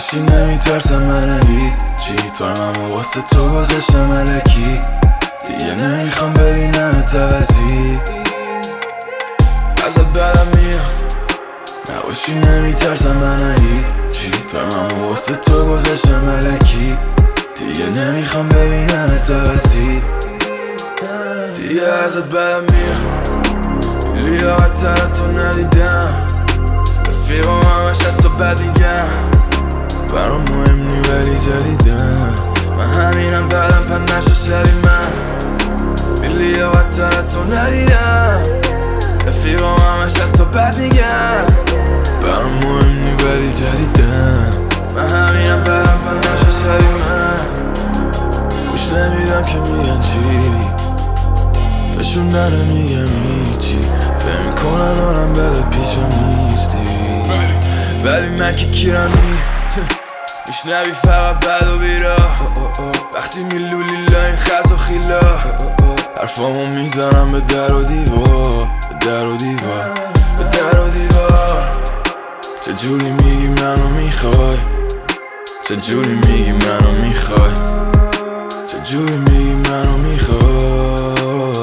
نباشی نمیترسم من هیچی تایممو واسه تو گذاشتم الکی دیگه نمیخوام ببینمت عوضی ازت بدم میام نباشی نمیترسم من هیچی تایممو واسه تو گذاشتم الکی دیگه نمیخوام ببینمت عوضی دیگه ازت بدم میام لیاقت‌تر تو ندیدم رفیقم همش حتی بد میگم برام مهم نی ولی جدیدم من همینم بعدم پن نشو شبی من لیاقت‌تر تو ندیدم رفیقم همش حتی بد میگم برام مهم نی ولی جدیدم من همینم بعدم پن نشو شبی من گوش نمیدم که میگن چی بهشون نمیگم هیچی فهم میکنن آرم بده پیشم نیستی ولی من که کیرمی میشنوی فقط بد و بیرا وقتی میلولی لاین خز و خیلا حرفامو میزنم به در و دیوار به در و دیوار به در و دیوار چجوری میگی منو میخوای چجوری میگی منو میخوای چجوری میگی منو میخوای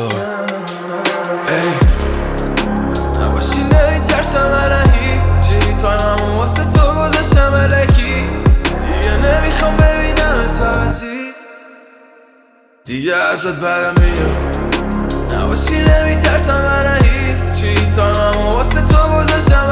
نباشی نمیترسم من هیچی تایممو واسه تو گذاشتم الکی دیگه نمیخوام ببینمت عوضی دیگه ازت بدم میاد نباشی نمیترسم من هیچی تایممو واسه تو گذاشتم